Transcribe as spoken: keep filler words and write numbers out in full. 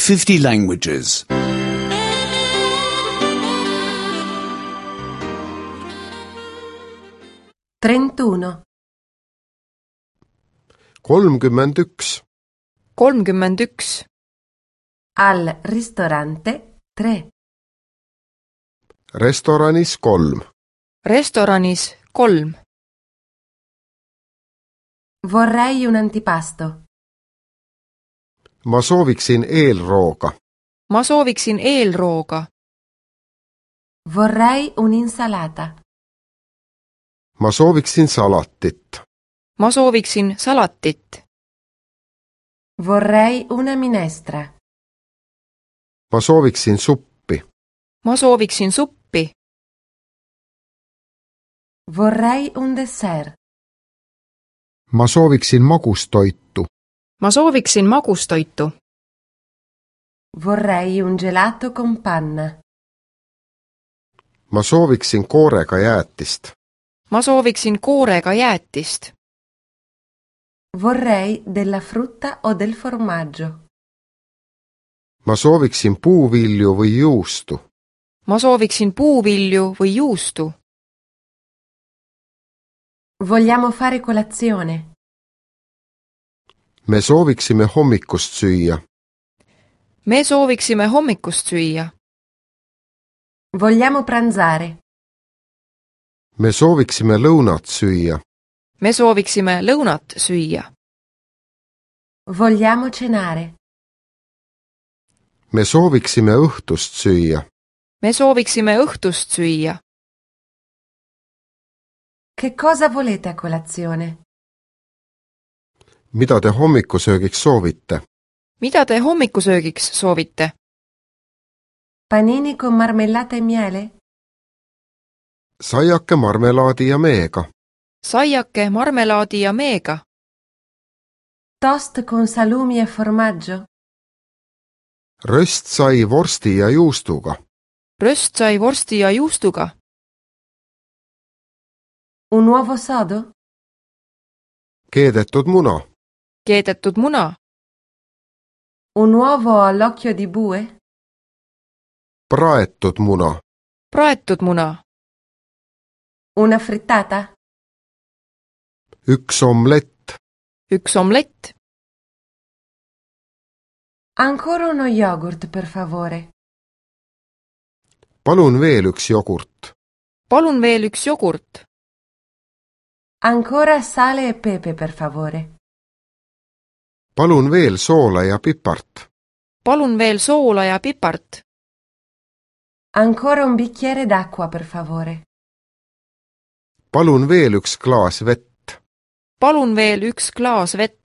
fifty languages. trentuno. kolmkümmend üks. kolmkümmend üks. Al ristorante tre. Restoranis kolm. Restoranis kolm. Vorrei un antipasto. Ma sooviksin eelrooga. Ma sooviksin eelrooga. Vorrei un'insalata. Ma sooviksin salatit. Ma sooviksin salatit. Vorrei una minestra. Ma sooviksin suppi. Ma sooviksin suppi. Vorrei un dessert. Ma sooviksin magustoitu. Ma sooviksin magustoitu. Vorrei un gelato con panna. Ma sooviksin koorega jäätist. Ma sooviksin koorega jäätist. Vorrei della frutta o del formaggio. Ma sooviksin puuvilju või juustu. Ma sooviksin puuvilju või juustu. Vogliamo fare colazione. Me sooviksime hommikust süüa. Me sooviksime hommikust süüa. Vogliamo pranzare. Me sooviksime lõunat süüa. Me sooviksime lõunat süüa. Vogliamo cenare. Me sooviksime õhtust süüa. Me sooviksime õhtust süüa. Che cosa volete a colazione? Mida te hommikusöögiks soovite? Mida te hommikusöögiks soovite? Panini con marmellata e miele? Saiake marmelaadi ja meega. Saiake marmelaadi ja meega. Toast con salumi e formaggio? Röstsai vorsti ja juustuga. Röstsai vorsti ja juustuga. Un uovo sodo? Keedetud muna. Keedetud muna. Un uovo all'occhio di bue? Praetud muna. Praetud muna. Una frittata? Üks omlett. Üks omlett. Ancora uno yogurt, per favore. Palun veel üks jogurt. Palun veel üks jogurt. Ancora sale e pepe, per favore. Palun veel soola ja pipart. Palun veel soola ja pipart. Ancora un bicchiere d'acqua, per favore. Palun veel üks klaas vett. Palun veel üks klaas vett.